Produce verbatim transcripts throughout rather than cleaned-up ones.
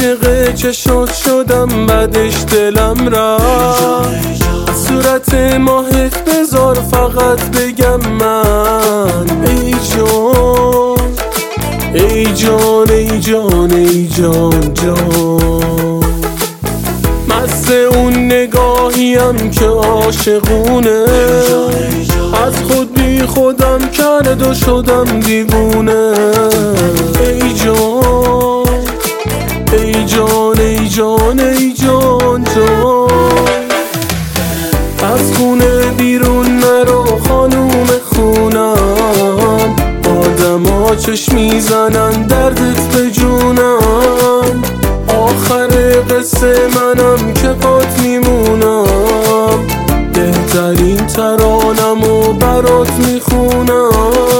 عاشق چشات شدم بعدش دلم رفت. از صورت ماهت بذار فقط بگم من ای جان ای جان ای جان ای جان جان. مست اون نگاهیم که عاشقونه، از خود بی خودم کرد و شدم دیوونه. ای جان ای جان ای جان ای جان جان. از خونه بیرون نرو خانوم خونم، آدما چشم میزنن دردت به جونم. آخر قصه منم که پات میمونم، بهترین ترانمو برات میخونم.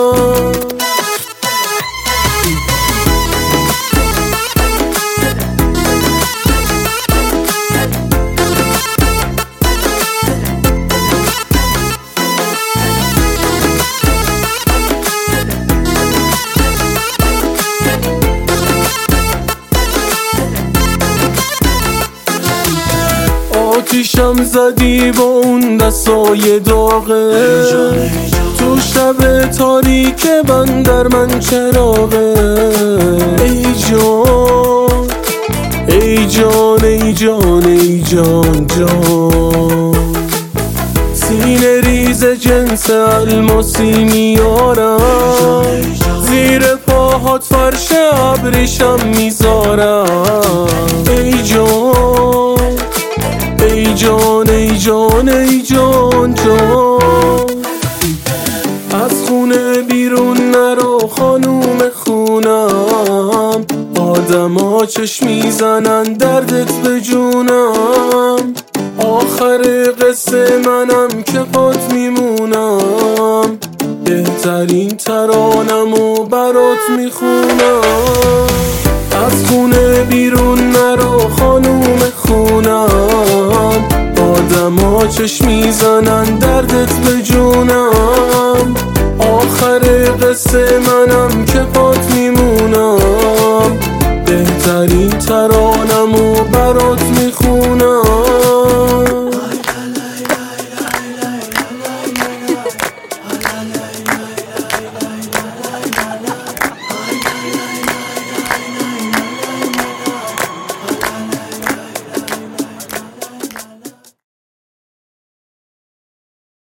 آتیشم زدی با اون دستای داغه، تو شب تاریک بندر من چراغه. ای جان ای جان ای جان ای جان جان. سینه ریز جنس الماسی میارم، زیر پاهات فرش ابریشم میذارم. ای جان ای جان ای جان ای جان جان. از خونه بیرون نرو خانوم خونم، آدما چشم میزنن دردت به جونم. آخر قصه منم که پات میمونم، بهترین ترانمو برات میخونم. از خونه بیرون نرو خانوم خونم، آدما چشم میزنن دردت به جونم. آخر قصه منم که پات میمونم، بهترین ترانمو